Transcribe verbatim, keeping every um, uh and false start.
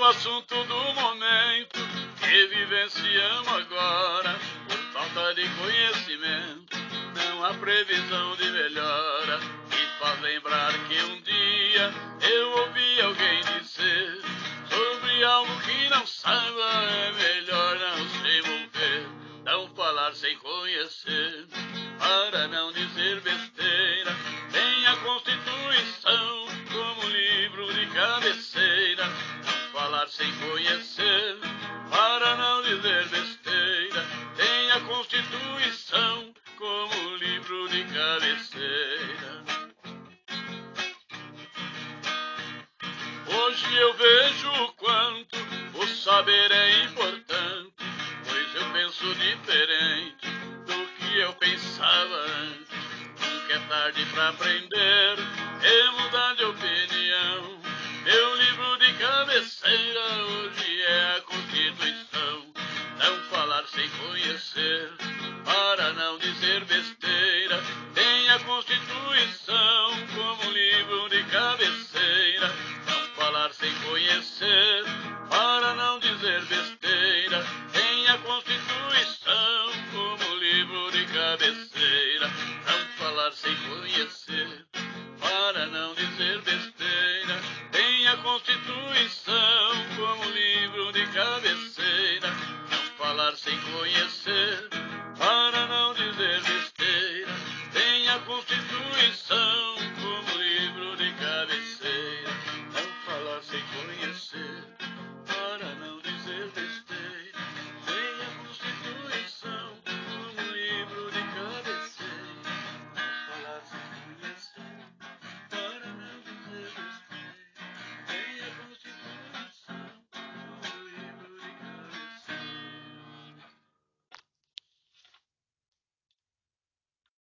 assunto do momento que vivenciamos agora. Por falta de conhecimento, não há previsão de melhora. Me faz lembrar que um dia eu ouvi alguém dizer sobre algo que não saiba, é melhor não se envolver. Não falar sem conhecer, para não dizer besteira. Tem a Constituição como livro de cabeceira. Não falar sem conhecer, para não dizer besteira. Tem a Constituição como livro de cabeceira. Hoje eu vejo o quanto o saber é importante, pois eu penso diferente do que eu pensava antes. Nunca é tarde pra aprender e mudar de opinião. Meu livro de cabeceira hoje é a Constituição. Não falar sem conhecer, para não dizer besteira. Tem a Constituição como livro de cabeceira. Não falar sem conhecer, para não dizer besteira. Tem a Constituição como livro de cabeceira. Não falar sem conhecer, para não dizer besteira. Tem a Constituição como livro de cabeceira. Não falar sem conhecer.